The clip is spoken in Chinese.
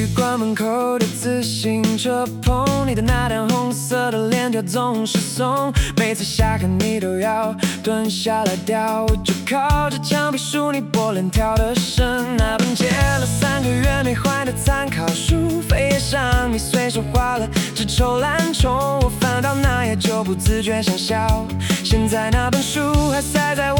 馆门口的自行车棚，你的那张红色的脸颊总是松，每次下课你都要蹲下来掉，我就靠着墙壁数你波棱跳的声。那本借了3个月没还的参考书，扉页上你随手画了只臭懒虫，我翻到那页就不自觉想笑。现在那本书还塞在